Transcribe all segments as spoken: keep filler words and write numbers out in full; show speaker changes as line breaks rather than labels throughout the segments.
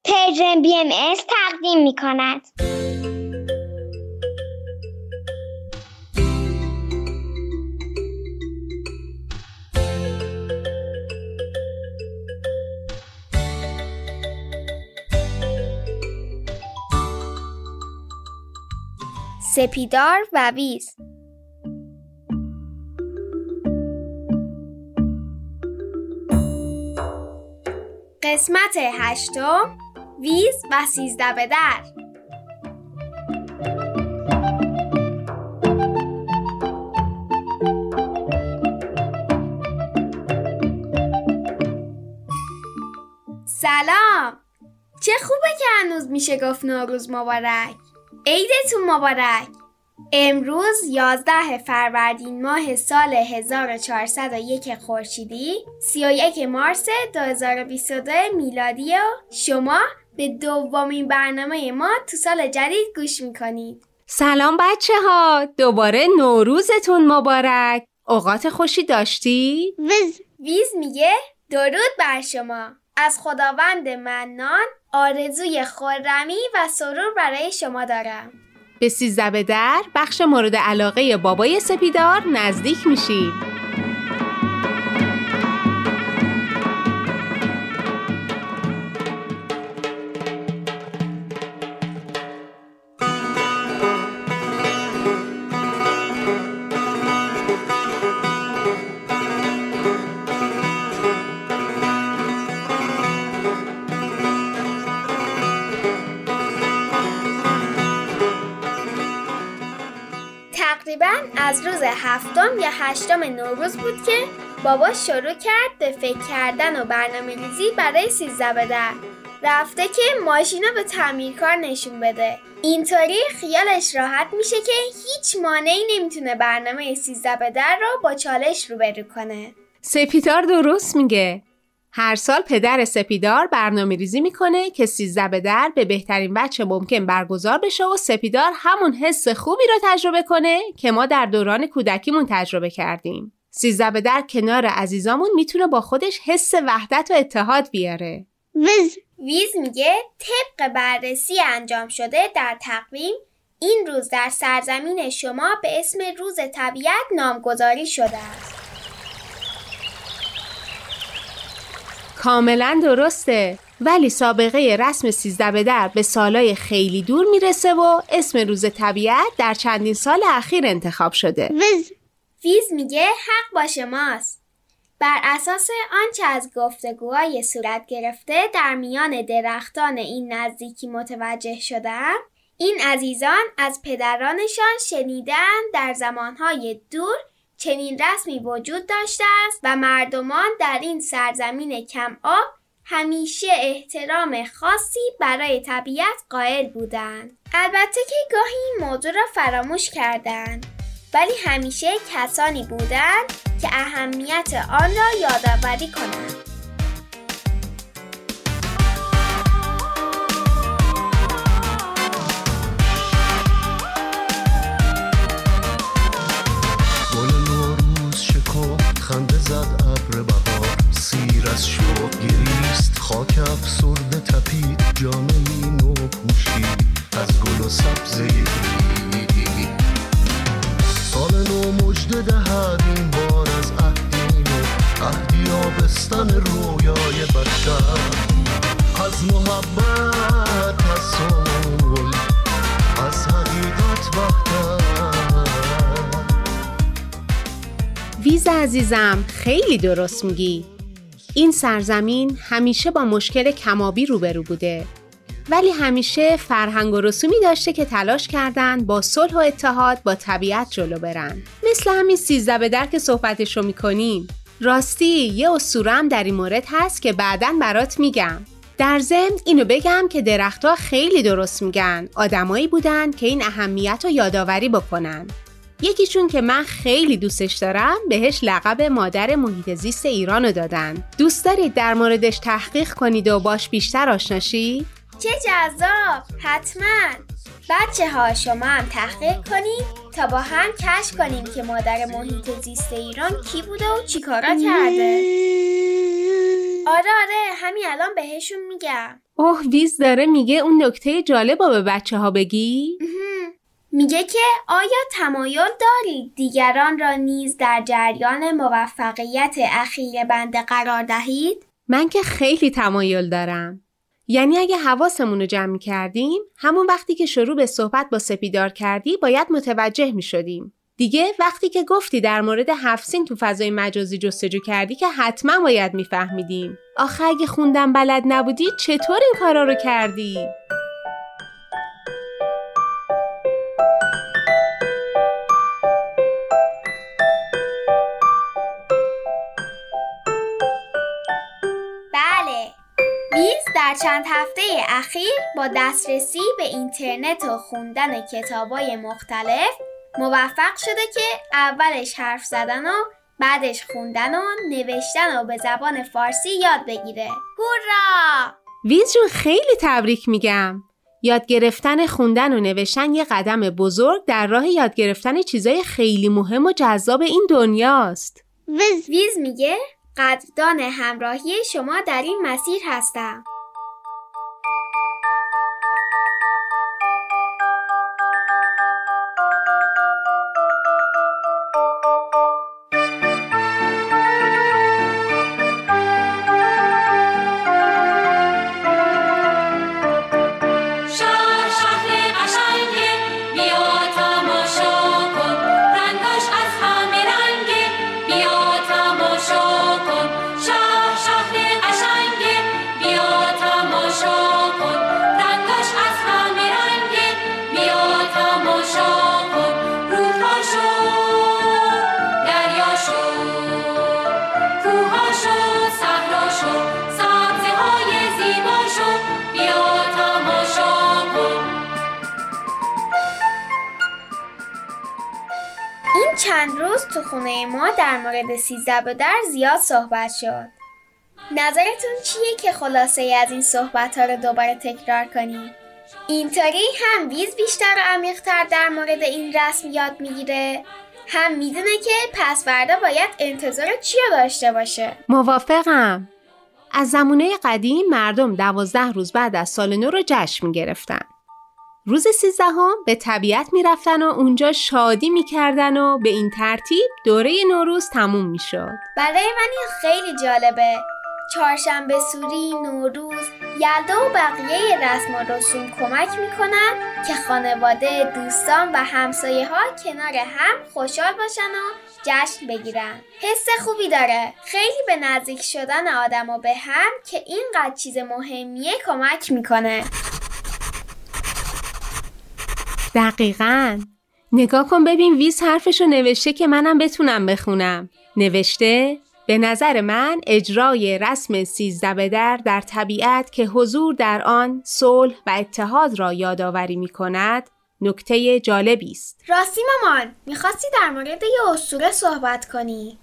پرژن بی ام اس تقدیم می کند. سپیدار و ویز. قسمت هشتم، ویز و سیزده به در. سلام، چه خوبه که هنوز میشه گفت نوروز مبارک. عیدتون مبارک. امروز یازده فروردین ماه سال هزار و چهارصد و یک خورشیدی، سی و یک مارس دو هزار و بیست و دو میلادی و شما به دومین برنامه ما تو سال جدید گوش میکنید.
سلام بچه ها، دوباره نوروزتون مبارک. اوقات خوشی داشتی؟
ویز
ویز میگه درود بر شما. از خداوند منان آرزوی خرمی و سرور برای شما دارم. به سیزده به در، بخش مورد علاقه بابای سپیدار نزدیک میشیم. تقریباً از روز هفتم یا هشتم نوروز بود که بابا شروع کرد به فکر کردن و برنامه ریزی برای سیزده به در. رفته که ماشینا به تعمیرکار نشون بده. اینطوری خیالش راحت میشه که هیچ مانعی نمیتونه برنامه سیزده به در رو با چالش روبرو کنه. سپیدار درست میگه. هر سال پدر سپیدار برنامه ریزی میکنه که سیزده به در به بهترین وجه ممکن برگزار بشه و سپیدار همون حس خوبی رو تجربه کنه که ما در دوران کودکیمون تجربه کردیم. سیزده به در کنار عزیزامون میتونه با خودش حس وحدت و اتحاد بیاره.
ویز
ویز میگه طبق بررسی انجام شده در تقویم این روز در سرزمین شما به اسم روز طبیعت نامگذاری شده است. کاملا درسته، ولی سابقه رسم سیزده به در به سالهای خیلی دور میرسه و اسم روز طبیعت در چندین سال اخیر انتخاب شده.
ویز
ویز میگه حق با شماست. بر اساس آنچه از گفتگوهای صورت گرفته در میان درختان این نزدیکی متوجه شدم، این عزیزان از پدرانشان شنیدن در زمانهای دور چنین رسمی وجود داشته است و مردمان در این سرزمین کم آب همیشه احترام خاصی برای طبیعت قائل بودند. البته که گاهی این موضوع را فراموش کردند، ولی همیشه کسانی بودند که اهمیت آن را یادآوری کنند.
خنده زد ابر بهار، سیر از شوق گریست، خاک افسرده تپید، جامه‌ای نو پوشید از گل و سبزه گلی. سال نو مژده دهد این بار از عهدی نو، عهدی آبستن رویای بشر، از محبت، از صلح، از حقیقت وحدت.
ویز عزیزم، خیلی درست میگی. این سرزمین همیشه با مشکل کمابی روبرو بوده، ولی همیشه فرهنگ و رسومی داشته که تلاش کردن با صلح و اتحاد با طبیعت جلو برن. مثل همین سیزده به در که صحبتشو میکنیم. راستی یه اسطوره هم در این مورد هست که بعداً برات میگم. در ضمن اینو بگم که درخت‌ها خیلی درست میگن. آدمایی بودن که این اهمیت رو یادآوری بکنن. یکیشون که من خیلی دوستش دارم بهش لقب مادر محیط زیست ایرانو دادن. دوست دارید در موردش تحقیق کنید و باش بیشتر آشنا شید؟ چه جذاب! حتما! بچه ها شما هم تحقیق کنید تا با هم کشف کنیم که مادر محیط زیست ایران کی بوده و چی کارا کرده.
آره آره همین الان بهشون میگم.
اوه ویز داره میگه اون نکته جالب رو به بچه ها بگی؟
میگه که آیا تمایل دارید دیگران را نیز در جریان موفقیت اخیر بنده قرار دهید؟
من که خیلی تمایل دارم. یعنی اگه حواسمون رو جمع کردیم، همون وقتی که شروع به صحبت با سپیدار کردی باید متوجه می شدیم. دیگه وقتی که گفتی در مورد هفسین تو فضای مجازی جستجو کردی که حتما باید می فهمیدیم. آخه اگه خوندن بلد نبودی چطور این کارا رو کردی؟
ویز در چند هفته اخیر با دسترسی به اینترنت و خوندن کتابای مختلف موفق شده که اولش حرف زدن و بعدش خوندن و نوشتن و به زبان فارسی یاد بگیره. هورا!
ویز جون خیلی تبریک میگم. یاد گرفتن خوندن و نوشتن یه قدم بزرگ در راه یاد گرفتن چیزای خیلی مهم و جذاب این دنیاست.
ویز ویز میگه قدردان همراهی شما در این مسیر هستم. چند روز تو خونه ما در مورد سیزده به در زیاد صحبت شد. نظرتون چیه که خلاصه ای از این صحبت ها رو دوباره تکرار کنیم؟ اینطوری هم ویز بیشتر و عمیق‌تر در مورد این رسم یاد میگیره، هم میدونه که پس فردا باید انتظار چی رو داشته باشه.
موافقم. از زمانه قدیم مردم دوازده روز بعد از سال نو رو جشن میگرفتن. روز سیزدهم به طبیعت میرفتن و اونجا شادی میکردن و به این ترتیب دوره نوروز تموم میشد.
برای من این خیلی جالبه. چهارشنبه سوری، نوروز، یلدا و بقیه رسم و رسوم کمک میکنن که خانواده، دوستان و همسایه ها کنار هم خوشحال باشن و جشن بگیرن. حس خوبی داره. خیلی به نزدیک شدن آدم و به هم که اینقدر چیز مهمیه کمک میکنه.
دقیقاً. نگاه کن ببین ویز حرفشو نوشته که منم بتونم بخونم. نوشته به نظر من اجرای رسم سیزده به در در طبیعت که حضور در آن صلح و اتحاد را یادآوری می کند نکته جالبی است.
راستی مامان میخواستی در مورد یه اسطوره صحبت کنی.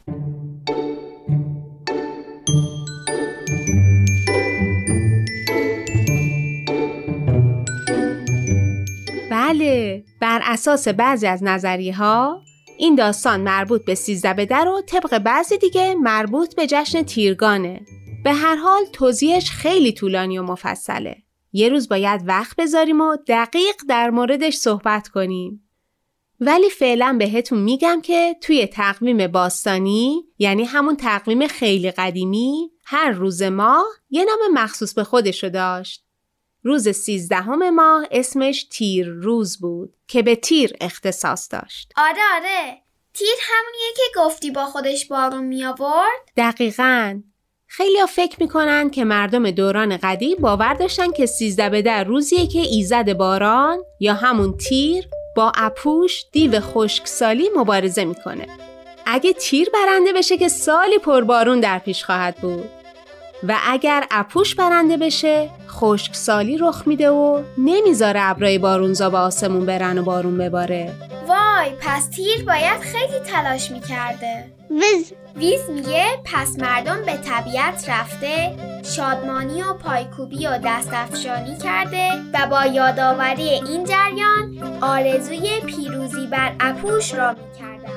بله، بر اساس بعضی از نظریه ها این داستان مربوط به سیزده به در و طبق بعضی دیگه مربوط به جشن تیرگانه. به هر حال توضیحش خیلی طولانی و مفصله. یه روز باید وقت بذاریم و دقیق در موردش صحبت کنیم. ولی فعلا بهتون میگم که توی تقویم باستانی، یعنی همون تقویم خیلی قدیمی، هر روز ماه یه نام مخصوص به خودشو داشت. روز سیزدهم ماه اسمش تیر روز بود که به تیر اختصاص داشت.
آره آره، تیر همونیه که گفتی با خودش بارون می آورد؟
دقیقاً. خیلی ها فکر میکنن که مردم دوران قدیم باور داشتن که سیزده به در روزیه که ایزد باران یا همون تیر با اپوش دیو خشکسالی مبارزه میکنه. اگه تیر برنده بشه که سالی پربارون در پیش خواهد بود و اگر اپوش برنده بشه خشکسالی رخ میده و نمیذاره ابرای بارونزا به آسمون برن و بارون بباره.
وای، پس تیر باید خیلی تلاش میکرده.
ویز
ویز میگه پس مردم به طبیعت رفته، شادمانی و پایکوبی و دستفشانی کرده و با یادآوری این جریان آرزوی پیروزی بر اپوش را میکردن.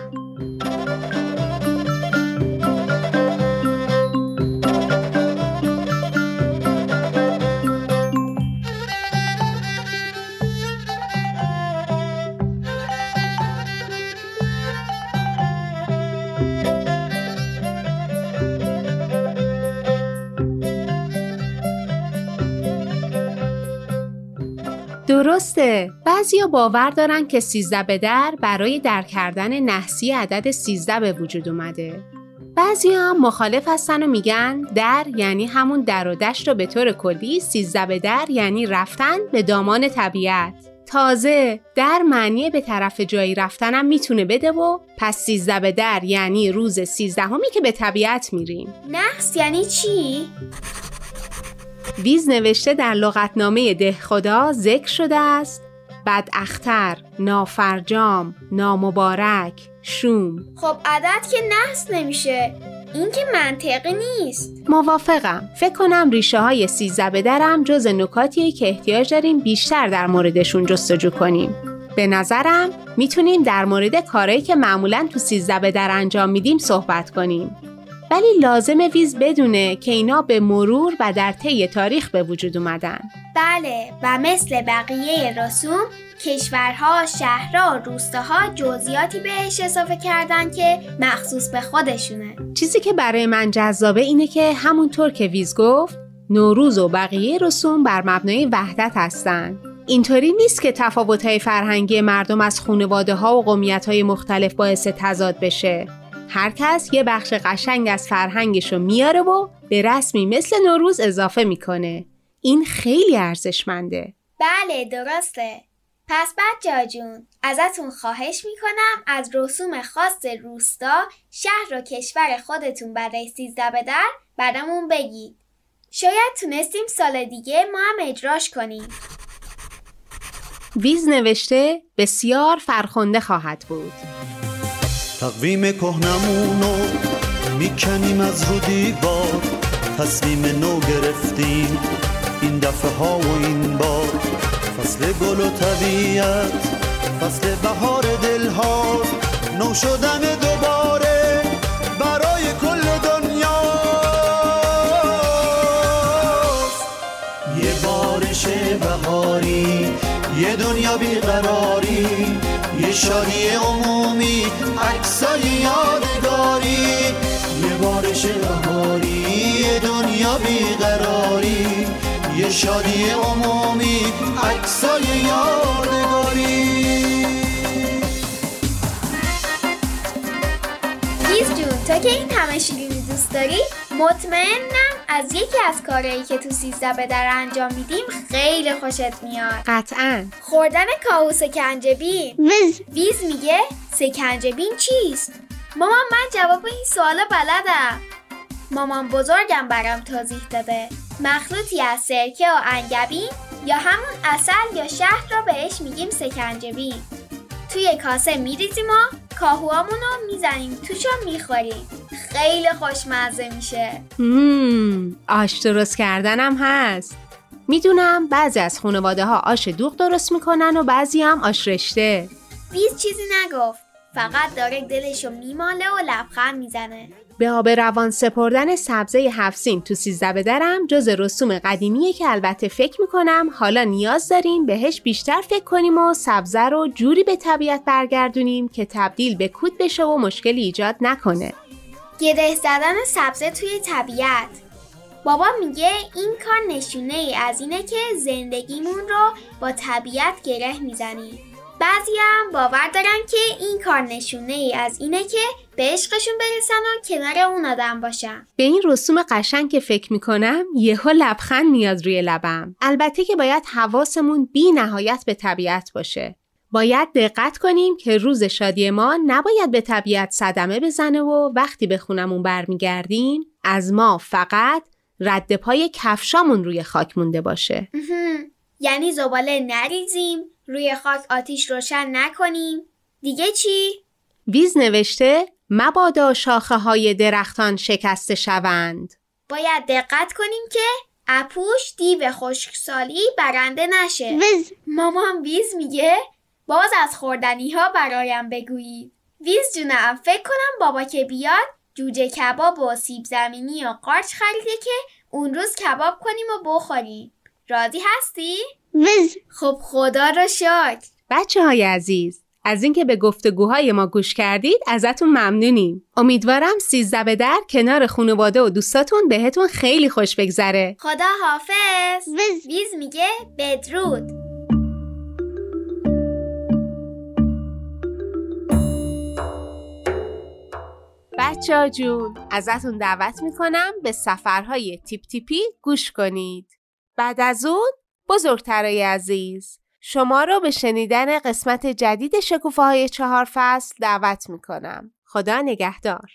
درسته. بعضیا باور دارن که سیزده به در برای در کردن نحسی عدد سیزده به وجود اومده. بعضیا هم مخالف هستن و میگن در یعنی همون در و دشت و به طور کلی سیزده به در یعنی رفتن به دامان طبیعت. تازه در معنی به طرف جایی رفتنم میتونه بده و پس سیزده به در یعنی روز سیزدهمی که به طبیعت میریم.
نحس یعنی چی؟
ویز نوشته در لغتنامه دهخدا ذکر شده است بد اختر، نافرجام، نامبارک، شوم.
خب عدد که نحس نمیشه، این که منطقی نیست.
موافقم. فکر کنم ریشه های سیزده به درم جز نکاتیه که احتیاج داریم بیشتر در موردشون جستجو کنیم. به نظرم میتونیم در مورد کارهایی که معمولاً تو سیزده به در انجام میدیم صحبت کنیم. ولی لازمه ویز بدونه که اینا به مرور و در طی تاریخ به وجود اومدن.
بله، و مثل بقیه رسوم کشورها، شهرها، روستاها جزئیاتی بهش اضافه کردن که مخصوص به خودشونه.
چیزی که برای من جذابه اینه که همونطور که ویز گفت نوروز و بقیه رسوم بر مبنای وحدت هستن. اینطوری نیست که تفاوت‌های فرهنگی مردم از خانواده‌ها و قومیت‌های مختلف باعث تضاد بشه. هر کس یه بخش قشنگ از فرهنگشو میاره و به رسمی مثل نوروز اضافه میکنه. این خیلی ارزشمنده.
بله درسته. پس بچه‌ها جون، ازتون خواهش میکنم از رسوم خاص روستا، شهر و کشور خودتون برای سیزده به در برامون بگید. شاید تونستیم سال دیگه ما هم اجراش کنیم.
ویز نوشته بسیار فرخنده خواهد بود.
تقویم کهنمونو میکنیم از رو دیوار، تصمیم نو گرفتیم این دفعه ها و این بار. فصل گل و طبیعت، فصل بهار دلها، نو شدن دوباره برای کل دنیاست. یه بارش بهاری، یه دنیا بیقراری، یه شادی عمومی، عکسای یادگاری. یه بارش بهاری، یه دنیا بیقراری، یه شادی عمومی، عکسای یادگاری.
ویز جون، تا که این همه شیرینی دوست داری، مطمئنم از یکی از کارهایی که تو سیزده به در انجام میدیم خیلی خوشت میاد.
قطعاً.
خوردن کاهو سکنجبین.
ویز
ویز میگه سکنجبین چیست؟ مامان من جواب این سوال بلدم. مامان بزرگم برام توضیح داده. مخلوطی از سرکه و انگبین یا همون عسل یا شهد رو بهش میگیم سکنجبین. توی کاسه میریزیم و کاهوامونو میزنیم توش و میخوریم. خیلی خوشمزه میشه.
مم، آش درست کردنم هست. میدونم بعضی از خانواده ها آش دوغ درست میکنن و بعضی هم آش رشته.
ویز چیزی نگفت، فقط داره دلشو میماله و لبخند میزنه.
به آب روان سپردن سبزه هفت سین تو سیزده به درم جز رسوم قدیمیه که البته فکر میکنم حالا نیاز داریم بهش بیشتر فکر کنیم و سبزه رو جوری به طبیعت برگردونیم که تبدیل به کود بشه و مشکلی ایجاد نکنه.
گره زدن سبزه توی طبیعت. بابا میگه این کار نشونه ای از اینه که زندگیمون رو با طبیعت گره میزنیم. بعضی هم باور دارن که این کار نشونه ای از اینه که به عشقشون برسن و کنار اون آدم باشن.
به این رسوم قشنگ که فکر میکنم یهو لبخند میاد روی لبم. البته که باید حواسمون بی نهایت به طبیعت باشه. باید دقت کنیم که روز شادی ما نباید به طبیعت صدمه بزنه و وقتی به خونمون برمیگردیم از ما فقط رد پای کفشامون روی خاک مونده باشه.
یعنی زباله نریزیم، روی خاک آتیش روشن نکنیم. دیگه چی؟
ویز نوشته مبادا شاخه های درختان شکسته شوند.
باید دقت کنیم که اپوش دیو خشکسالی برنده نشه.
ویز.
مامان ویز میگه باز از خوردنی ها برایم بگویید. ویز جونم فکر کنم بابا که بیاد جوجه کباب و سیب زمینی و قارچ خریده که اون روز کباب کنیم و بخوریم. راضی هستی؟
ویز.
خب خدا رو شکر.
بچه های عزیز، از اینکه به گفتگوهای ما گوش کردید ازتون ممنونیم. امیدوارم سیزده به در کنار خانواده و دوستاتون بهتون خیلی خوش بگذره.
خدا حافظ.
ویز.
ویز میگه بدرود.
بچه‌ها جون، ازتون دعوت میکنم به سفرهای تیپ تیپی گوش کنید. بعد از اون بزرگترای عزیز، شما رو به شنیدن قسمت جدید شکوفه‌های چهار فصل دعوت میکنم. خدا نگهدار.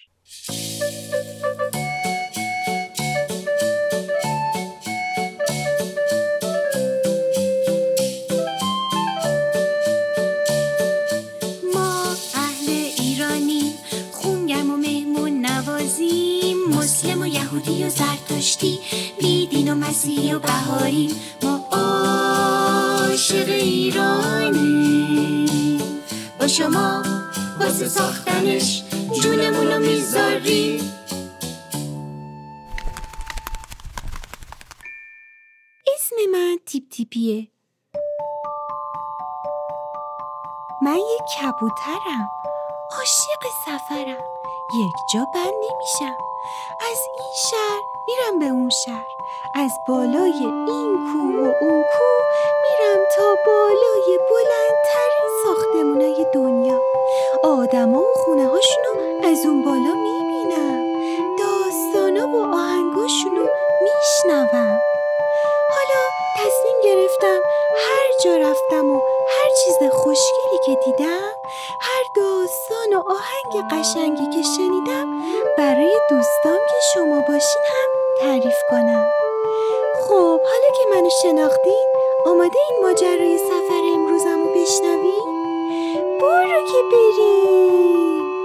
ما اهل ایرانیم، خونگرم و مهمون نوازیم، مسلم و یهودی و زرتشتی، بیدین و مسیحی و بهاریم. ما عاشق ایرانیم، با شما واسه ساختنش جونمونو میذاریم. اسم من تیپ تیپیه. من یک کبوترم، عاشق سفرم، یک جا بند نمیشم. از این شهر میرم به اون شهر، از بالای این کوه و اون کوه میرم تا بالای بلندترین ساختمونای دنیا. آدما و خونه هاشونو از اون بالا میبینم، داستانا و آهنگاشونو میشنوم. حالا تصمیم گرفتم هر جا رفتم و هر چیز خوشگلی که دیدم، هر داستان و آهنگ قشنگی که شنیدم، برای دوستام که شما باشین هم تعریف کنم. خب حالا که منو شناختین، آماده این ماجرای سفر امروزمو بشنوین؟ برو که بریم.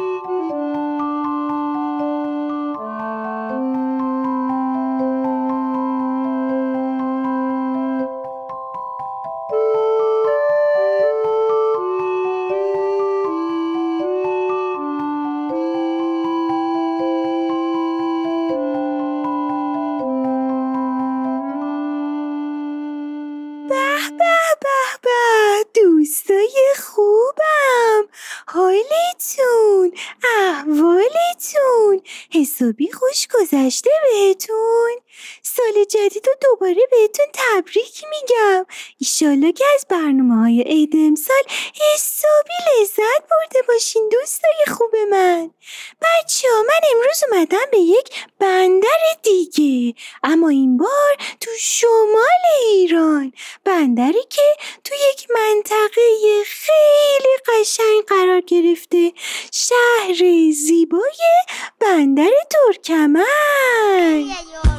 دوستای خوبم، حالتون، احوالتون حسابی خوش گذشته بهتون؟ سال جدید رو دوباره بهتون تبریک میگم. ایشالله که از برنامه‌های عید امسال حسابی لذت برده باشین دوستای خوب من. بچه ها، من امروز اومدم به یک بندر دیگه، اما این بار تو شمال ایران، بندری که تو یک منطقه خیلی قشنگ قرار گرفته، شهر زیبای بندر ترکمن.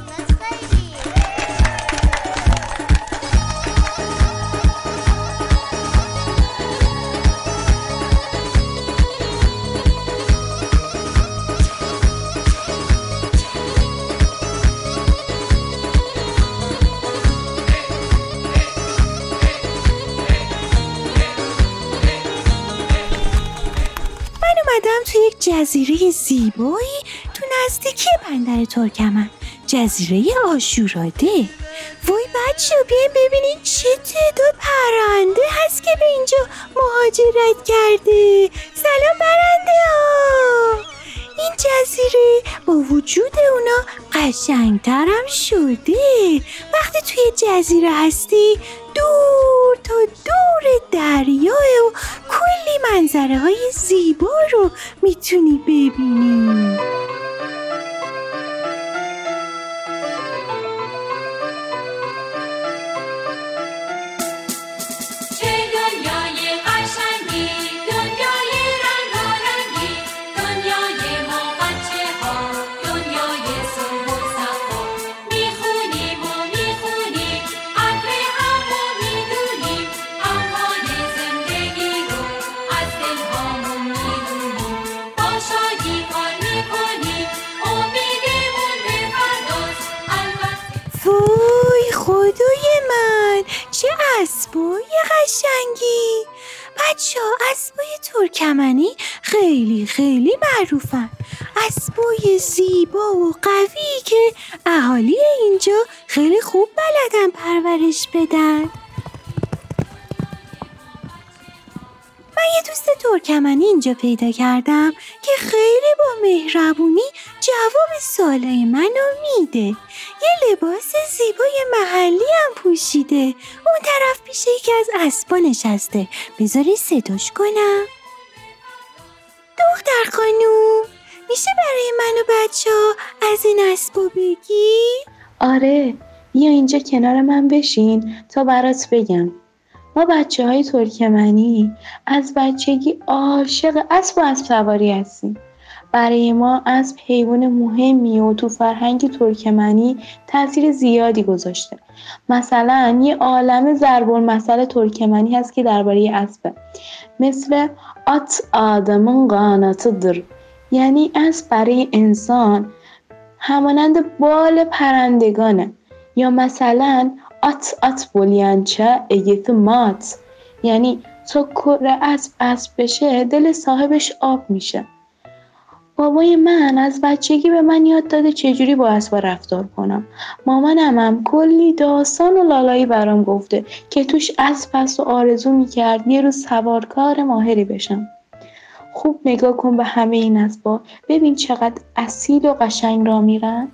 تو یک جزیره زیبایی تو نزدیکی بندر ترکمن، جزیره آشوراده. وای بچه ها، بیاین ببینید چه تعداد پرنده هست که به اینجا مهاجرت کرده. سلام پرنده ها. این جزیره با وجود اونا قشنگترم شده. وقتی توی جزیره هستی، دور تا دور دریاه و کلی منظره های زیبا رو میتونی ببینی. وای خدای من، چه اسبای قشنگی. بچه ها، اسبای ترکمنی خیلی خیلی معروفن، اسبای زیبا و قوی که اهالی اینجا خیلی خوب بلدن پرورش بدن. من یه دوست ترکمنی اینجا پیدا کردم که خیلی با مهربونی جواب سوالای منو میده. یه لباس زیبای محلی هم پوشیده. اون طرف پیش یکی از اسبا نشسته. بذاری صداش کنم. دختر خانوم، میشه برای من و بچه ها از این اسبا بگی؟
آره، بیا اینجا کنار من بشین تا برات بگم. ما بچه های ترکمنی از بچگی عاشق اسب و اسب سواری هستیم. برای ما اسب حیوان مهمی و تو فرهنگ ترکمنی تاثیر زیادی گذاشته. مثلا یه عالمه ضرب المثل ترکمنی هست که درباره اسبه، مثل ات آدمın qanatıdır، یعنی اسب برای انسان همانند بال پرندگانه. یا مثلا ات ات بولینچه اگیت مات، یعنی تا کره اسب اسب بشه دل صاحبش آب میشه. بابای من از بچگی به من یاد داده چجوری با اسبا رفتار کنم. مامانم هم کلی داستان و لالایی برام گفته که توش اسب هست و آرزو میکرد یه روز سوارکار ماهری بشم. خوب نگاه کن به همه این اسبا، ببین چقدر اصیل و قشنگ را میرن.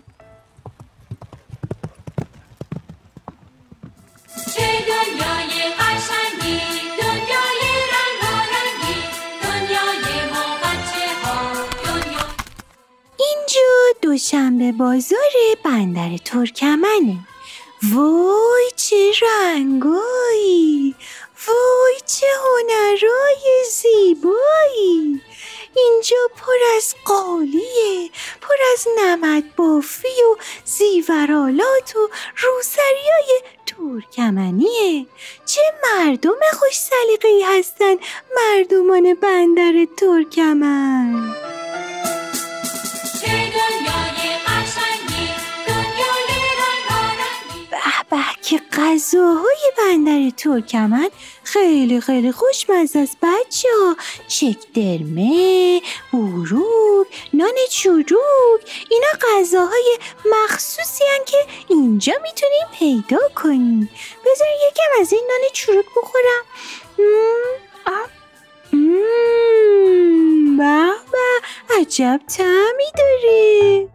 چه دنیای قشنگی، دنیای رنگارنگی، دنیای ما بچه‌ها، دنیا.
اینجا دوشنبه بازار بندر ترکمنه. وای چه رنگایی، وای چه هنرای زیبایی. اینجا پر از قالیه، پر از نمد بافی و زیورالات و روسریای ترکمنیه. چه مردم خوش سلیقه‌ای هستن مردمان بندر ترکمن.
چه دنیای قشنگی، دنیای رنگارنگی.
به به که غذاهای بندر ترکمن خیلی خیلی خوشمزه است بچه ها. چکدرمه، بوروک، نان چروک، اینا غذاهای مخصوصی هن که اینجا میتونیم پیدا کنیم. بذار یکم از این نان چروک بخورم. مم، آب. مم، به به عجب طعمی داره.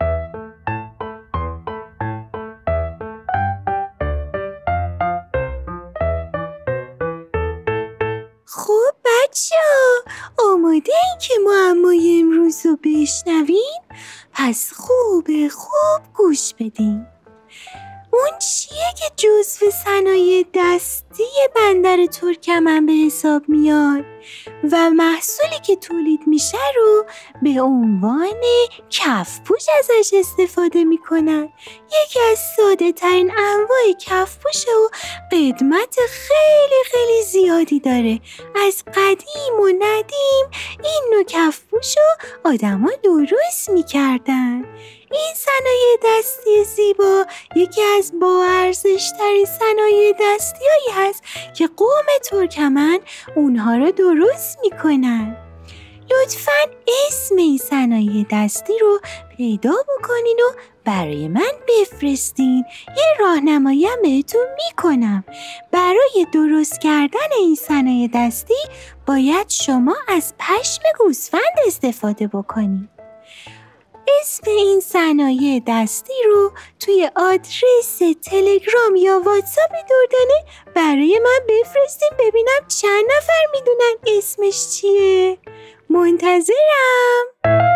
خب بچه ها، آماده این که معمای امروز رو بشنوین؟ پس خوب خوب گوش بدین. اون چیه که جزو صنایع دستی بندر ترکمن به حساب میاد و محصولی که تولید میشه رو به عنوان کفپوش ازش استفاده میکنن. یکی از ساده ترین انواع کفپوشه و قدمت خیلی خیلی زیادی داره. از قدیم و ندیم این نوع کفپوش رو آدم ها درست میکردن. این صنایع دستی زیبا یکی از با ارزش ترین صنایع دستی هایی هست که قوم ترکمن اونها رو درست میکنن. لطفاً اسم این صنایع دستی رو پیدا بکنین و برای من بفرستین. یه راهنمایی هم بهتون میکنم. برای درست کردن این صنایع دستی باید شما از پشم گوسفند استفاده بکنین. اسم این صنایع دستی رو توی آدرس تلگرام یا واتساپ دردانه برای من بفرستین ببینم چند نفر میدونن اسمش چیه. منتظرم.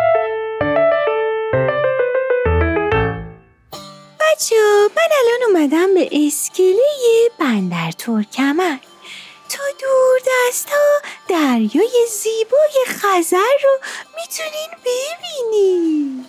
بچه‌ها من الان اومدم به اسکله بندر ترکمن. تا دور دست ها دریای زیبای خزر رو میتونین ببینین.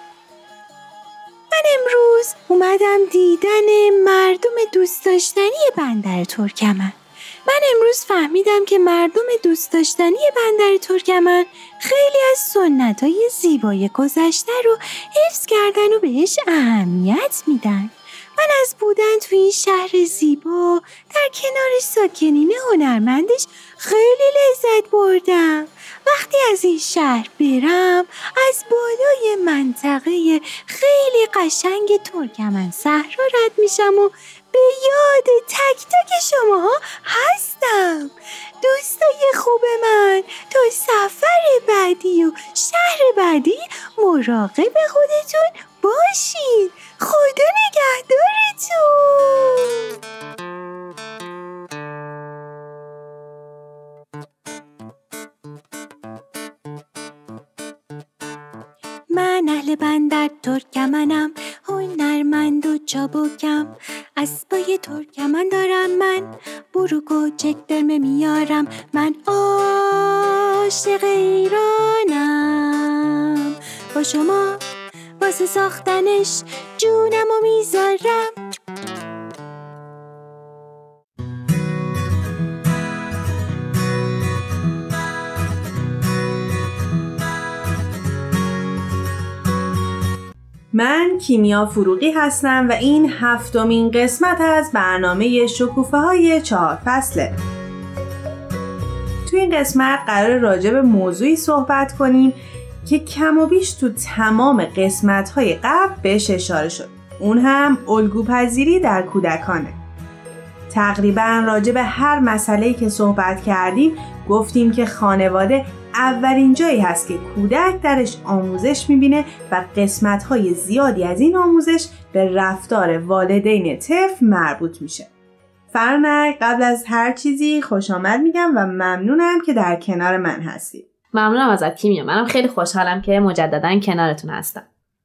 من امروز اومدم دیدن مردم دوست داشتنی بندر ترکمن. من امروز فهمیدم که مردم دوست داشتنی بندر ترکمن خیلی از سنت‌های زیبای گذشته رو حفظ کردن و بهش اهمیت میدن. من از بودن تو این شهر زیبا در کنار ساکنین هنرمندش خیلی لذت بردم. وقتی از این شهر برم از بالای منطقه خیلی قشنگ ترکمن صحرا رد میشم و به یاد تک تک شماها هستم. دوستای خوب من، تا سفر بعدی و شهر بعدی مراقب خودتون باشین. خدا نگهدارتون. من اهل بندر ترکمنم، هنرمند و چابکم، اسبای ترکمن دارم من، بروک و چکدرمه میارم، من عاشق ایرانم، با شما واسه ساختنش جونمو میذارم.
من کیمیا فروغی هستم و این هفتمین قسمت از برنامه شکوفه های چهار فصله. تو این قسمت قرار راجع به موضوعی صحبت کنیم که کم و بیش تو تمام قسمت های قبل بهش اشاره شد. اون هم الگوپذیری در کودکانه. تقریبا راجع به هر مسئله‌ای که صحبت کردیم گفتیم که خانواده اولین جایی هست که کودک درش آموزش میبینه و قسمت‌های زیادی از این آموزش به رفتار والدین طفل مربوط میشه. فرنک، قبل از هر چیزی خوش آمد میگم و ممنونم که در کنار من هستی.
ممنونم ازت کیمیا، منم خیلی خوشحالم که مجدداً کنارتون هستم.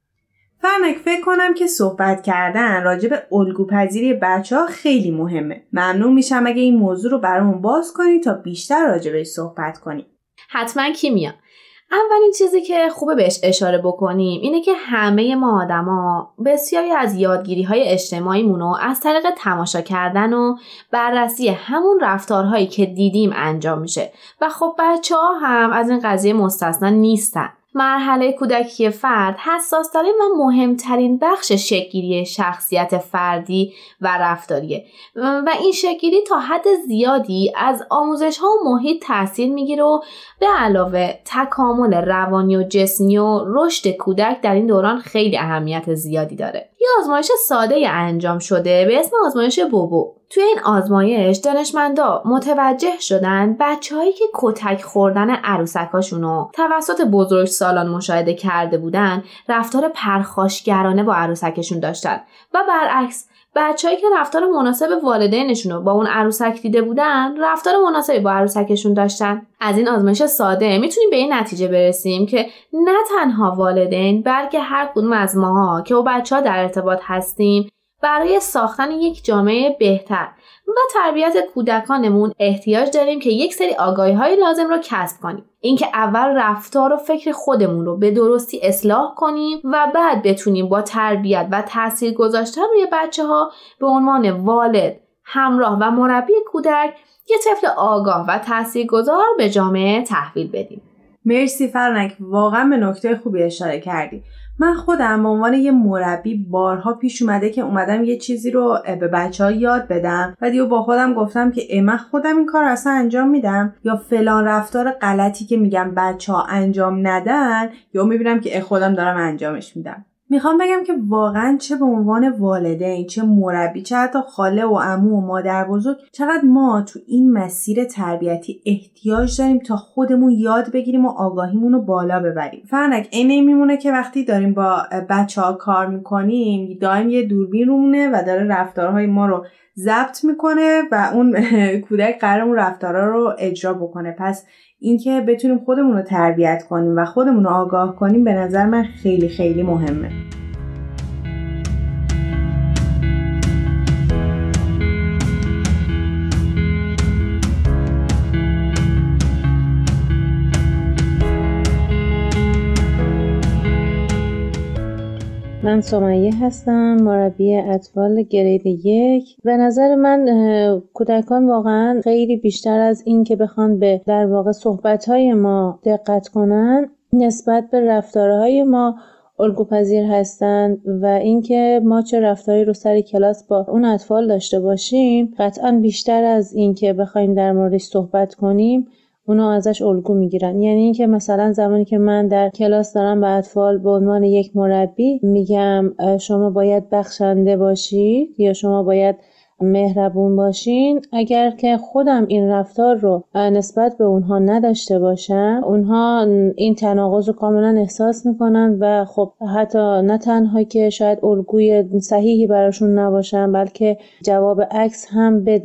فرنک، فکر کنم که صحبت کردن راجع به الگوپذیری بچه‌ها خیلی مهمه. ممنون میشم اگه این موضوع رو برامون باز کنی تا بیشتر راجع بهش صحبت کنی.
حتما کیمیا. اولین چیزی که خوبه بهش اشاره بکنیم اینه که همه ما آدما بسیاری از یادگیری‌های اجتماعیمون رو از طریق تماشا کردن و بررسی همون رفتارهایی که دیدیم انجام میشه و خب بچه‌ها هم از این قضیه مستثنا نیستن. مرحله کودکی فرد حساس‌ترین و مهمترین بخش شکل‌گیری شخصیت فردی و رفتاریه و این شکل‌گیری تا حد زیادی از آموزش‌ها و محیط تأثیر میگیره و به علاوه تکامل روانی و جسمی و رشد کودک در این دوران خیلی اهمیت زیادی داره. یه آزمایش ساده انجام شده به اسم آزمایش بوبو. توی این آزمایش دانشمندا متوجه شدن بچه‌هایی که کتک خوردن عروسکاشونو توسط بزرگسالان مشاهده کرده بودن رفتار پرخاشگرانه با عروسکشون داشتن و برعکس بچه‌هایی که رفتار مناسب والدینشونو با اون عروسک دیده بودن رفتار مناسبی با عروسکشون داشتن. از این آزمایش ساده میتونیم به این نتیجه برسیم که نه تنها والدین بلکه هر کدوم از ماها که با بچه‌ها در ارتباط هستیم برای ساختن یک جامعه بهتر و تربیت کودکانمون احتیاج داریم که یک سری آگاهی‌های لازم رو کسب کنیم. اینکه اول رفتار و فکر خودمون رو به درستی اصلاح کنیم و بعد بتونیم با تربیت و تاثیر گذاشتن روی بچه‌ها به عنوان والد، همراه و مربی کودک یه طفل آگاه و تاثیرگذار به جامعه تحویل بدیم.
مرسی فرنک، واقعا به نکته خوبی اشاره کردی. من خودم به عنوان یه مربی بارها پیش اومده که اومدم یه چیزی رو به بچه‌ها یاد بدم و دیگه با خودم گفتم که ای من خودم این کار اصلا انجام میدم یا فلان رفتار غلطی که میگم بچه‌ها انجام ندن یا میبینم که خودم دارم انجامش میدم. میخوام بگم که واقعا چه به عنوان والدین، چه مربی، چه حتی خاله و عمو و مادر بزرگ چقدر ما تو این مسیر تربیتی احتیاج داریم تا خودمون یاد بگیریم و آگاهیمون رو بالا ببریم. فرنک، اینه میمونه که وقتی داریم با بچه‌ها کار میکنیم دائم یه دوربین رومونه و داره رفتارهای ما رو ضبط میکنه و اون کودک قراره اون رفتارها رو اجرا بکنه. پس اینکه بتونیم خودمون رو تربیت کنیم و خودمون رو آگاه کنیم به نظر من خیلی خیلی مهمه.
من سمیه هستم، مربی اطفال گرید یک. به نظر من کودکان واقعا خیلی بیشتر از این که بخوان به در واقع صحبت‌های ما دقت کنن نسبت به رفتارهای ما الگوپذیر هستند و اینکه ما چه رفتاری رو سر کلاس با اون اطفال داشته باشیم قطعا بیشتر از این که بخوایم در موردش صحبت کنیم اونا ازش الگو میگیرن. یعنی اینکه مثلا زمانی که من در کلاس دارم به اطفال به عنوان یک مربی میگم شما باید بخشنده باشید یا شما باید مهربون باشین، اگر که خودم این رفتار رو نسبت به اونها نداشته باشم اونها این تناقض رو کاملا احساس میکنن و خب حتی نه تنها که شاید الگوی صحیحی براشون نباشن بلکه جواب عکس هم بده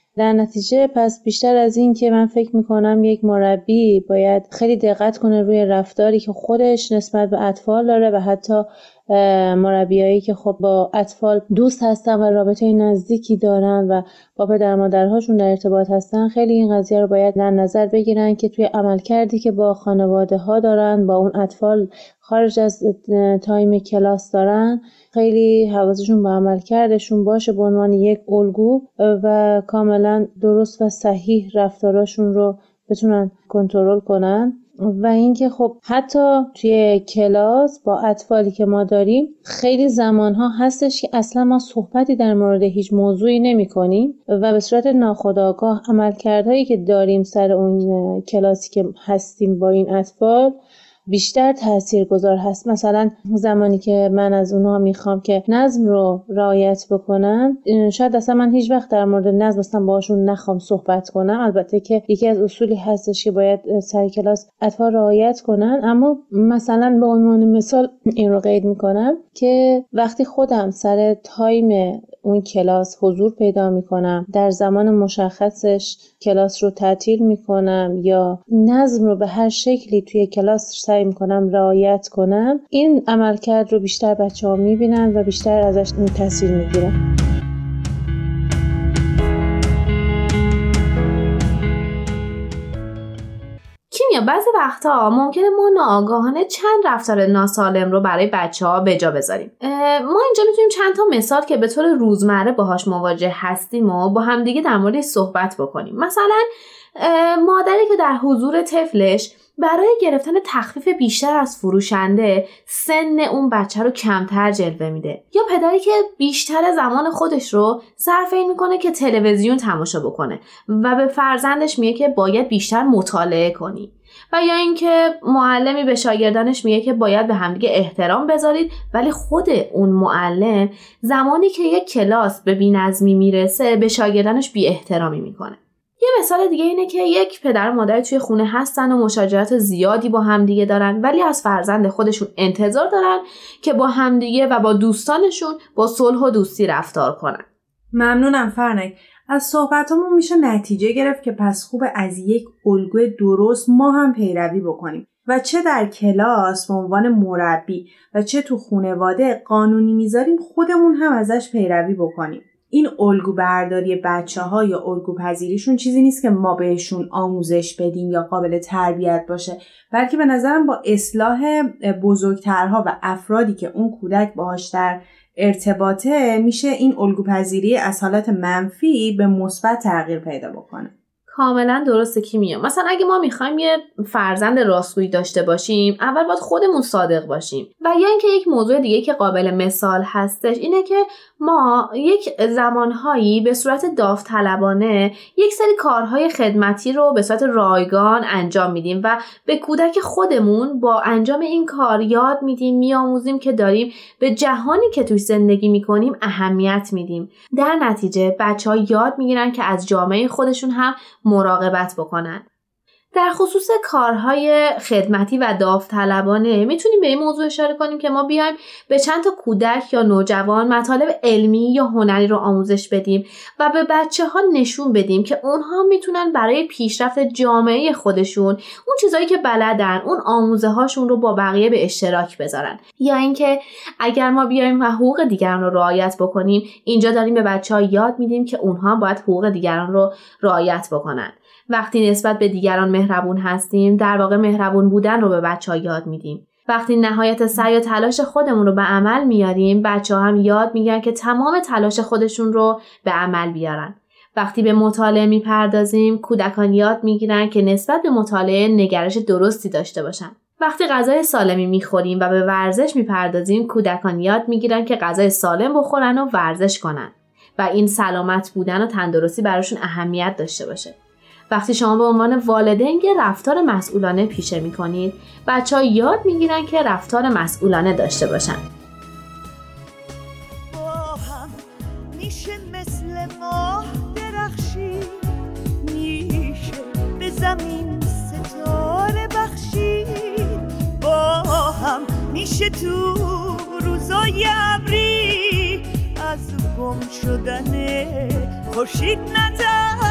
در نتیجه پس بیشتر از این که من فکر میکنم یک مربی باید خیلی دقت کنه روی رفتاری که خودش نسبت به اطفال داره و حتی مربیایی که خب با اطفال دوست هستن و رابطه نزدیکی دارن و با پدر مادرهاشون در ارتباط هستن، خیلی این قضیه رو باید در نظر بگیرن که توی عملکردی که با خانواده ها دارن، با اون اطفال خارج از تایم کلاس دارن، خیلی حواسشون به عملکردشون باشه به عنوان یک الگو و کاملا درست و صحیح رفتاراشون رو بتونن کنترل کنن. و اینکه خب حتی توی کلاس با اطفالی که ما داریم خیلی زمانها هستش که اصلا ما صحبتی در مورد هیچ موضوعی نمی کنیم و به صورت ناخودآگاه عملکردهایی که داریم سر اون کلاسی که هستیم با این اطفال بیشتر تاثیرگذار هست. مثلا زمانی که من از اونها میخوام که نظم رو رعایت بکنن، شاید اصلا من هیچ وقت در مورد نظم اصلا باهاشون نخوام صحبت کنم. البته که یکی از اصولی هستش که باید سر کلاس اطفال رعایت کنن، اما مثلا به عنوان مثال این رو قید میکنم که وقتی خودم سر تایم اون کلاس حضور پیدا میکنم، در زمان مشخصش کلاس رو تعطیل میکنم یا نظم رو به هر شکلی توی کلاس سعی میکنم رعایت کنم، این عملکرد رو بیشتر بچه‌ها میبینن و بیشتر ازش تاثیر میگیرن.
کیمیا، بعضی وقتا ممکنه ما ناآگاهانه چند رفتار ناسالم رو برای بچه‌ها به جا بذاریم. ما اینجا میتونیم چند تا مثال که به طور روزمره باهاش مواجه هستیم و با همدیگه در موردش صحبت بکنیم. مثلا مادری که در حضور طفلش برای گرفتن تخفیف بیشتر از فروشنده سن اون بچه رو کمتر جلوه میده، یا پدری که بیشتر زمان خودش رو صرف این میکنه که تلویزیون تماشا بکنه و به فرزندش میگه که باید بیشتر مطالعه کنی، و یا اینکه معلمی به شاگردانش میگه که باید به همدیگه احترام بذارید، ولی خود اون معلم زمانی که یک کلاس به بی‌نظمی میرسه به شاگردانش بی احترامی میکنه. یه مثال دیگه اینه که یک پدر و مادر توی خونه هستن و مشاجرات زیادی با همدیگه دارن، ولی از فرزند خودشون انتظار دارن که با همدیگه و با دوستانشون با صلح و دوستی رفتار کنن.
ممنونم فرنک. از صحبتامون میشه نتیجه گرفت که پس خوبه از یک الگوی درست ما هم پیروی بکنیم و چه در کلاس به عنوان مربی و چه تو خانواده قانونی میذاریم خودمون هم ازش پیروی بکنیم. این الگو برداری بچه‌ها یا الگو پذیریشون چیزی نیست که ما بهشون آموزش بدیم یا قابل تربیت باشه، بلکه به نظرم با اصلاح بزرگترها و افرادی که اون کودک باهاش در ارتباطه میشه این الگو پذیری از حالت منفی به مثبت تغییر پیدا بکنه.
کاملا درسته کیمیا. مثلا اگه ما میخوایم یه فرزند راستگویی داشته باشیم، اول باید خودمون صادق باشیم. و یا اینکه یک موضوع دیگه که قابل مثال هستش اینه که ما یک زمانهایی به صورت داوطلبانه یک سری کارهای خدمتی رو به صورت رایگان انجام میدیم و به کودک خودمون با انجام این کار یاد میدیم، میآموزیم که داریم به جهانی که توش زندگی میکنیم اهمیت میدیم. در نتیجه بچه‌ها یاد میگیرن که از جامعه خودشون هم مراقبت بکنن. در خصوص کارهای خدمتی و داوطلبانه میتونیم به این موضوع اشاره کنیم که ما بیایم به چند تا کودک یا نوجوان مطالب علمی یا هنری رو آموزش بدیم و به بچه‌ها نشون بدیم که اونها میتونن برای پیشرفت جامعه خودشون اون چیزایی که بلدن، اون آموزه هاشون رو با بقیه به اشتراک بذارن. یا اینکه اگر ما بیایم و حقوق دیگران رو رعایت بکنیم، اینجا داریم به بچه‌ها یاد میدیم که اونها باید حقوق دیگران رو رعایت بکنن. وقتی نسبت به دیگران مهربون هستیم، در واقع مهربون بودن رو به بچه‌ها یاد میدیم. وقتی نهایت سعی و تلاش خودمون رو به عمل میاریم، بچه‌ها هم یاد میگیرن که تمام تلاش خودشون رو به عمل بیارن. وقتی به مطالعه میپردازیم، کودکان یاد میگیرن که نسبت به مطالعه نگرش درستی داشته باشن. وقتی غذای سالمی میخوریم و به ورزش میپردازیم، کودکان یاد میگیرن که غذای سالم بخورن و ورزش کنن و این سلامت بودن و تندرستی براشون اهمیت داشته باشه. وقتی شما به عنوان والدین یه رفتار مسئولانه پیشه میکنید، بچه‌ها یاد میگیرن که رفتار مسئولانه داشته باشن.
با هم میشه مثل ماه درخشی، میشه به زمین ستاره بخشی، با هم میشه تو روزای ابری از گم شدن خورشید نظر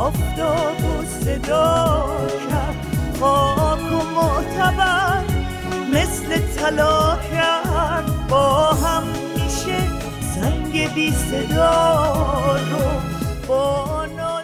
آفتاب و صدا کرد، خاک و معتبر مثل طلا کرد. با هم میشه سنگ بی صدا رو با ناز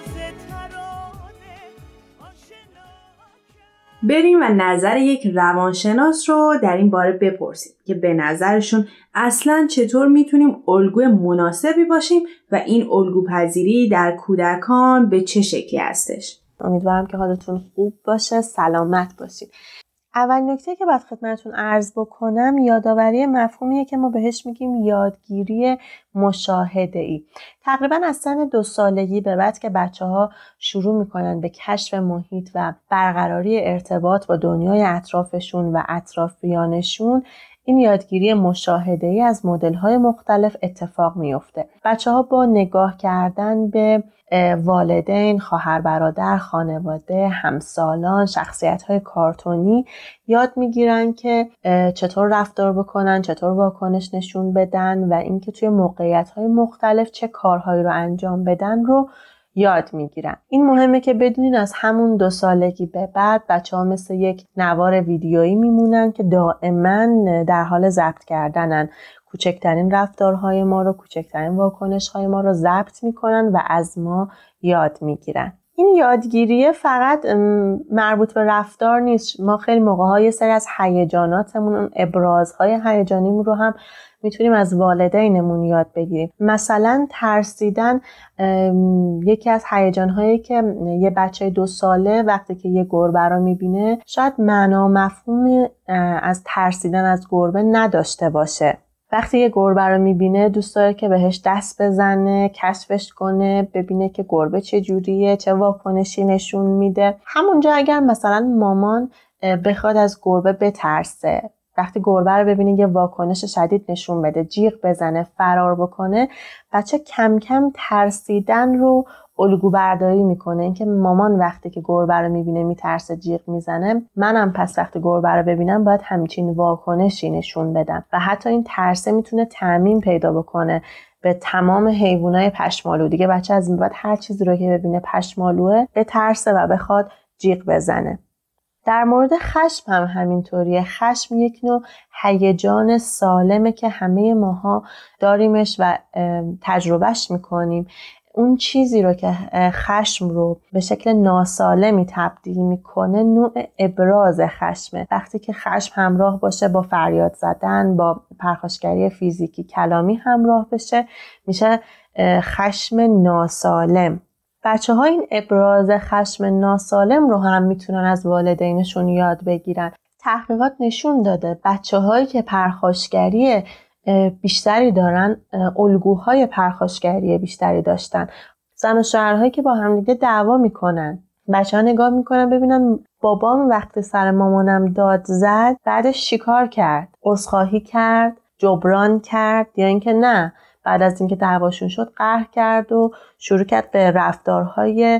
ترانه آشنا کرد.
بریم و نظر یک روانشناس رو در این باره بپرسیم که به نظرشون اصلاً چطور میتونیم الگوی مناسبی باشیم و این الگوپذیری در کودکان به چه شکلی هستش.
امیدوارم که حالتون خوب باشه، سلامت باشید. اول نکته که باید خدمتتون عرض بکنم یادآوری مفهومیه که ما بهش میگیم یادگیری مشاهده‌ای. تقریبا از سن دو سالگی به بعد که بچه‌ها شروع میکنن به کشف محیط و برقراری ارتباط با دنیای اطرافشون و اطرافیانشون، این یادگیری مشاهده‌ای از مدل‌های مختلف اتفاق میفته. بچه‌ها با نگاه کردن به والدین، خواهر برادر، خانواده، همسالان، شخصیت‌های کارتونی یاد میگیرن که چطور رفتار بکنن، چطور واکنش نشون بدن و اینکه توی موقعیت‌های مختلف چه کارهایی رو انجام بدن رو یاد میگیرن. این مهمه که بدونین از همون دو سالگی به بعد بچه‌ها مثل یک نوار ویدیویی میمونن که دائما در حال ضبط کردنن. کوچکترین رفتارهای ما رو، کوچکترین واکنش‌های ما رو ضبط میکنن و از ما یاد میگیرن. این یادگیریه فقط مربوط به رفتار نیست. ما خیلی موقع‌ها یه سری از هیجاناتمون، اون ابرازهای هیجانیمون رو هم میتونیم از والدینمون یاد بگیریم. مثلا ترسیدن یکی از هیجان‌هایی که یه بچه دو ساله وقتی که یه گربه رو میبینه شاید معنا و مفهوم از ترسیدن از گربه نداشته باشه. وقتی یه گربه رو میبینه دوست داره که بهش دست بزنه، کشفش کنه، ببینه که گربه چه جوریه، چه واکنشی نشون میده. همونجا اگر مثلا مامان بخواد از گربه بترسه، وقتی گربه رو ببینه یه واکنش شدید نشون بده، جیغ بزنه، فرار بکنه، بچه کم کم ترسیدن رو الگو برداری میکنه. اینکه مامان وقتی که گربه رو میبینه میترسه، جیغ میزنه، منم پس وقتی گربه رو ببینم باید همچین واکنشی نشون بدم. و حتی این ترسه میتونه تعمیم پیدا بکنه به تمام حیوانات پشمالو. دیگه بچه از این بعد هر چیزی رو که ببینه پشمالوه به ترسه و بخواد جیغ بزنه. در مورد خشم هم همینطوریه. خشم یک نوع هیجان سالمه که همه ماها داریمش و تجربهش میکنیم. اون چیزی رو که خشم رو به شکل ناسالمی تبدیل میکنه نوع ابراز خشمه. وقتی که خشم همراه باشه با فریاد زدن، با پرخاشگری فیزیکی کلامی همراه بشه، میشه خشم ناسالم. بچه ها این ابراز خشم ناسالم رو هم میتونن از والدینشون یاد بگیرن. تحقیقات نشون داده بچه هایی که پرخاشگری بیشتری دارن الگوهای پرخاشگری بیشتری داشتن. زن و شوهرهایی که با همدیگه دعوا میکنن، بچه ها نگاه میکنن ببینن بابام وقتی سر مامانم داد زد بعدش چیکار کرد؟ عذرخواهی کرد، جبران کرد، یا اینکه نه بعد از اینکه دعواشون شد قهر کرد و شروع کرد به رفتارهای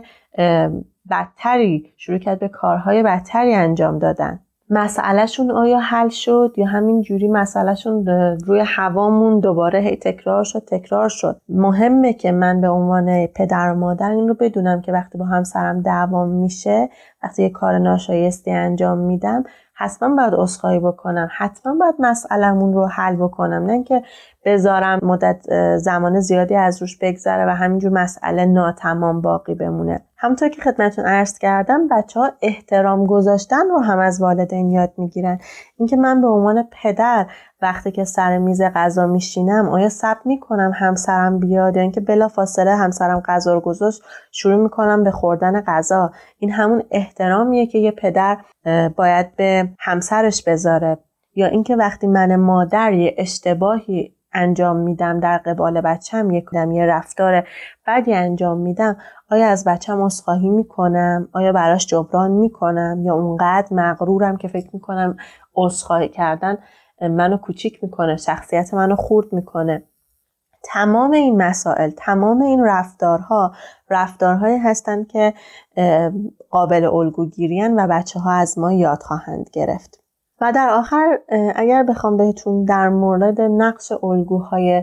بدتری، شروع کرد به کارهای بدتری انجام دادن. مسئلهشون آیا حل شد یا همین جوری مسئلهشون روی هوامون دوباره هی تکرار شد تکرار شد. مهمه که من به عنوان پدر و مادر این رو بدونم که وقتی با همسرم دعوام میشه، وقتی یه کار ناشایستی انجام میدم، حتما باید عذرخواهی بکنم، حتما باید مسئله‌مون رو حل بکنم، نه اینکه بذارم مدت زمان زیادی از روش بگذره و همینجور مسئله ناتمام باقی بمونه. همونطور که خدمتتون عرض کردم بچه‌ها احترام گذاشتن رو هم از والدین یاد میگیرن. اینکه من به عنوان پدر وقتی که سر میز غذا میشینم آیا صبر میکنم همسرم بیاد یا اینکه بلافاصله همسرم غذا رو گذاشت شروع میکنم به خوردن غذا. این همون احترامیه که یه پدر باید به همسرش بذاره. یا اینکه وقتی من مادر یه اشتباهی انجام میدم در قبال بچم، یک یه رفتار بدی انجام میدم، آیا از بچم عذرخواهی میکنم؟ آیا براش جبران میکنم؟ یا اونقدر مغرورم که فکر میکنم عذرخواهی کردن منو کوچیک میکنه، شخصیت منو خورد میکنه؟ تمام این مسائل، تمام این رفتارها رفتارهایی هستن که قابل الگوگیری‌اند و بچه ها از ما یاد خواهند گرفت. و در آخر اگر بخوام بهتون در مورد نقش الگوهای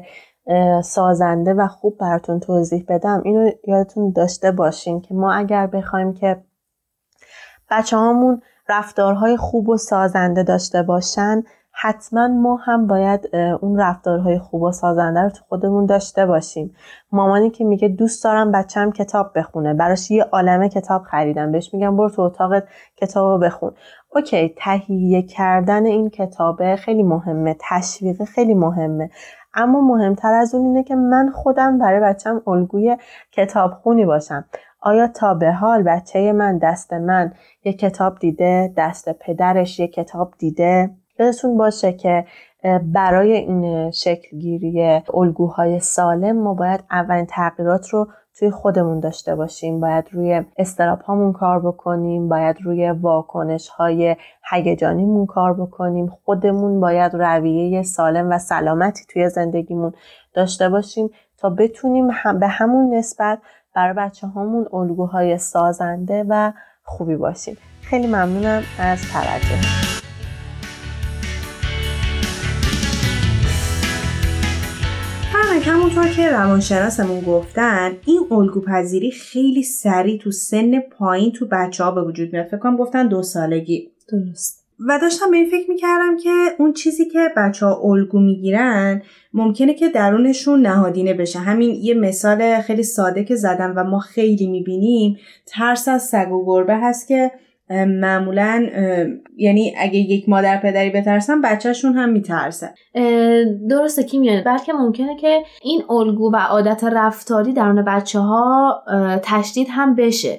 سازنده و خوب براتون توضیح بدم، اینو یادتون داشته باشین که ما اگر بخوایم که بچه هامون رفتارهای خوب و سازنده داشته باشن، حتما ما هم باید اون رفتارهای خوب و سازنده رو تو خودمون داشته باشیم. مامانی که میگه دوست دارم بچه‌م کتاب بخونه، براش یه عالمه کتاب خریدم، بهش میگم برو تو اتاقت کتابو بخون. اوکی، تهیه کردن این کتابه خیلی مهمه، تشویق خیلی مهمه، اما مهمتر از اون اینه که من خودم برای بچه‌م الگوی کتابخونی باشم. آیا تا به حال بچه من دست من یک کتاب دیده، دست پدرش یک کتاب دیده؟ یادتون باشه که برای این شکلگیری الگوهای سالم ما باید اولین تغییرات رو توی خودمون داشته باشیم. باید روی استراب هامون کار بکنیم، باید روی واکنش های هیجانیمون کار بکنیم، خودمون باید رویه سالم و سلامتی توی زندگیمون داشته باشیم تا بتونیم هم به همون نسبت برای بچه هامون الگوهای سازنده و خوبی باشیم. خیلی ممنونم از توجه.
همونطور که روانشناسمون گفتن، این الگوپذیری خیلی سریع تو سن پایین تو بچه ها به وجود میاد. فکر کنم گفتن دو سالگی.
درست.
و داشتم به این فکر میکردم که اون چیزی که بچه ها الگو میگیرن ممکنه که درونشون نهادینه بشه. همین یه مثال خیلی ساده که زدم و ما خیلی میبینیم، ترس از سگ و گربه هست که معمولاً یعنی اگه یک مادر پدری بترسن بچهشون هم میترسه.
درسته کیمیا، بلکه ممکنه که این الگو و عادت رفتاری درون بچه ها تشدید هم بشه.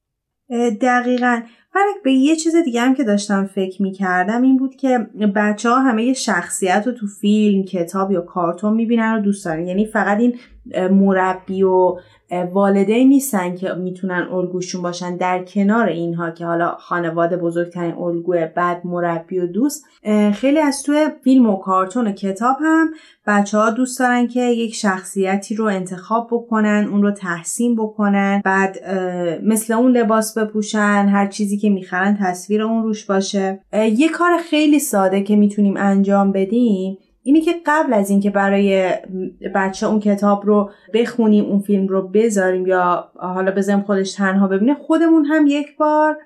دقیقاً. ولی به یه چیز دیگه هم که داشتم فکر میکردم این بود که بچه ها همه یه شخصیت رو تو فیلم، کتاب یا کارتون میبینن و دوست دارن. یعنی فقط این مربی و والدین نیستن که میتونن الگوشون باشن، در کنار اینها که حالا خانواده بزرگترین الگوه، بعد مربی و دوست. خیلی از توی فیلم و کارتون و کتاب هم بچه ها دوست دارن که یک شخصیتی رو انتخاب بکنن، اون رو تحسین بکنن، بعد مثل اون لباس بپوشن، هر چیزی که میخرن تصویر اون روش باشه. یه کار خیلی ساده که میتونیم انجام بدیم اینی که قبل از این که برای بچه اون کتاب رو بخونیم، اون فیلم رو بذاریم یا حالا بذاریم خودش تنها ببینه، خودمون هم یک بار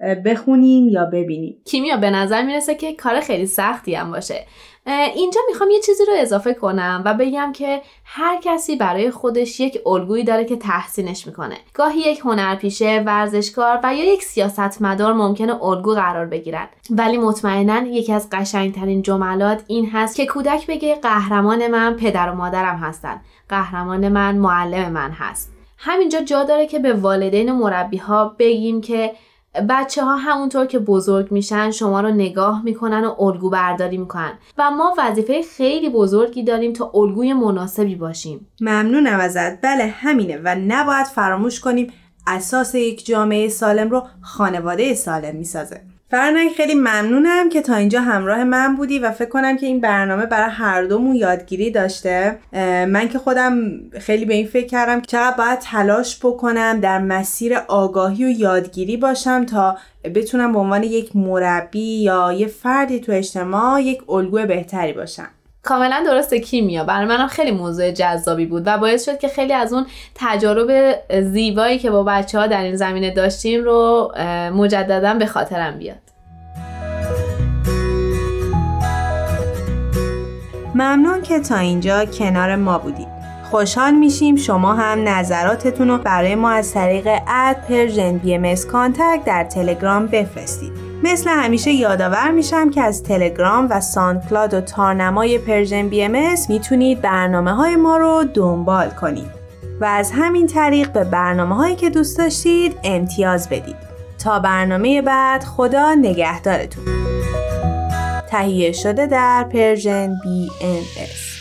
بخونیم یا ببینیم.
کیمیا به نظر میرسه که کار خیلی سختی هم باشه. اینجا میخوام یه چیزی رو اضافه کنم و بگم که هر کسی برای خودش یک الگویی داره که تحسینش میکنه. گاهی یک هنرپیشه، ورزشکار و یا یک سیاستمدار ممکنه الگو قرار بگیرن، ولی مطمئناً یکی از قشنگترین جملات این هست که کودک بگه قهرمان من پدر و مادرم هستن، قهرمان من معلم من هست. همینجا جا داره که به والدین و مربی ها بگیم که بچه ها همونطور که بزرگ میشن شما رو نگاه میکنن و الگو برداری میکنن و ما وظیفه خیلی بزرگی داریم تا الگوی مناسبی باشیم.
ممنونم ازت. بله همینه و نباید فراموش کنیم اساس یک جامعه سالم رو خانواده سالم میسازه. فرنک خیلی ممنونم که تا اینجا همراه من بودی و فکر کنم که این برنامه برای هر دومون یادگیری داشته. من که خودم خیلی به این فکر کردم که چقدر باید تلاش بکنم در مسیر آگاهی و یادگیری باشم تا بتونم به عنوان یک مربی یا یه فردی تو اجتماع یک الگوی بهتری باشم.
کاملا درسته کیمیا، برای منم خیلی موضوع جذابی بود و باعث شد که خیلی از اون تجارب زیبایی که با بچه‌ها در این زمینه داشتیم رو مجددا به خاطرم بیاد.
ممنون که تا اینجا کنار ما بودید. خوشحال میشیم شما هم نظراتتون رو برای ما از طریق ات پرژن بی ام اس کانتکت در تلگرام بفرستید. مثل همیشه یادآور میشم که از تلگرام و ساندکلاد و تارنمای پرژن بی ام اس میتونید برنامه های ما رو دنبال کنید و از همین طریق به برنامه هایی که دوست داشتید امتیاز بدید. تا برنامه بعد، خدا نگهدارتون. تهیه شده در پرژن بی ام اس.